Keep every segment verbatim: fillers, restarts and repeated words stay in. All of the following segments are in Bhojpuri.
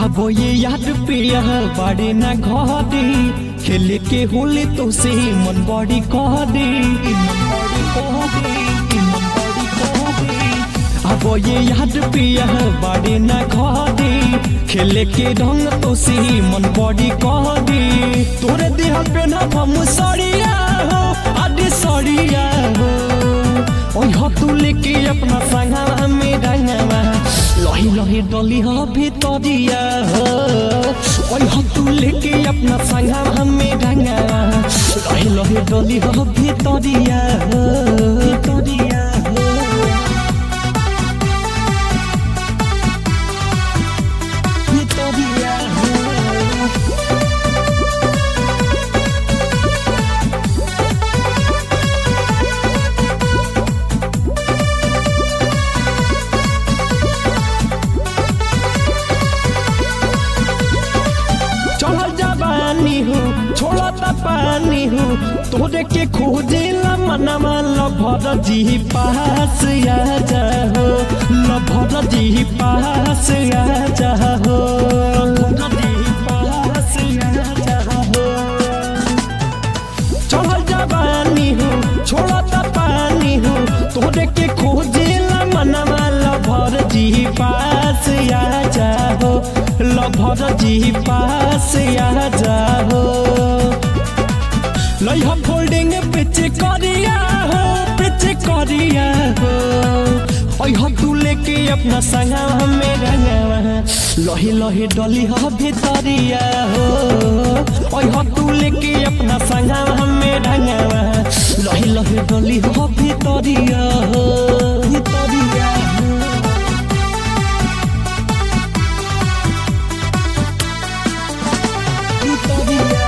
अब ये याद पिया बड़े ना घरे खेले के होले तो से मन बड़ी कह दे अब ये याद पिया बड़े ना घरे खेले के ढंग तो से मन बड़ी कह दे तोरे देह पे ना हम सड़िया हो आदि सड़िया हो ओह तू लेके अपना संगा में रंगवा लही लही डली हो भितरिया हो ओह तू लेके अपना संगा में रंगवा लही लही डली हो भितरिया हो भितरिया हो भितरिया हो छोड़ा पानी हो तोरे के खोजे ला मनवा लभर जी पास आ जाओ लभर जी पास आ जाओ लभर जी पास आ जाओ चढ़ल जवानी हो छोड़ा पानी हो तोरे के खोजे ला मनवा लभर जी पास आ जाओ लभर जी पास आ जाओ लइहा फोल्डिंग पिच करिया हो पिच करिया हो ओह तू लेके अपना संगा में रंगवा लही लही डली हो भितरिया हो ओह तू लेके अपना संगा में रंगवा लही लही डली हो भितरिया हो भितरिया हो भितरिया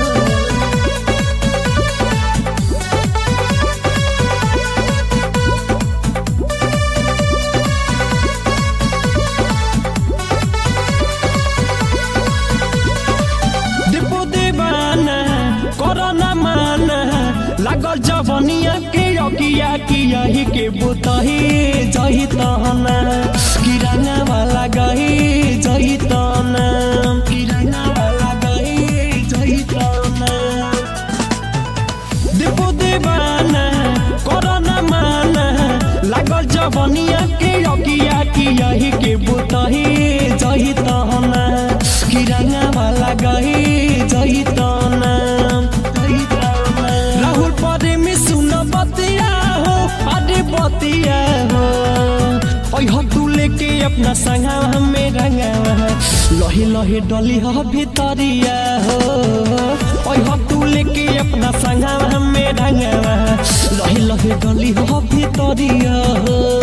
लागल जवनिया के अकिया किया ही के बुतही जही तहना किराना वाला गही जही तहना किराना वाला गही जही तहना दीपू दीवाना कोरोना माना लागल जवनिया के अकिया किया ही के बुतही जही तहना किराना वाला गही जही तहना बतिया हो ओह तू लेके अपना संगा में रंगवा लही लही डली हो भितरिया हो ओह तू लेके अपना संगा में रंगवा लही लही डली हो भितरिया हो।